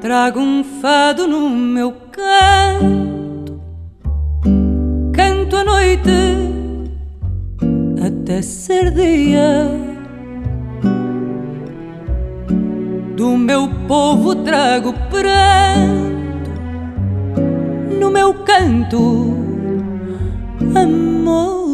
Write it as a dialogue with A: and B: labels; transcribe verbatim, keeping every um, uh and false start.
A: Trago um fado no meu canto, canto a noite até ser dia. Do meu povo trago pranto, no meu canto amor.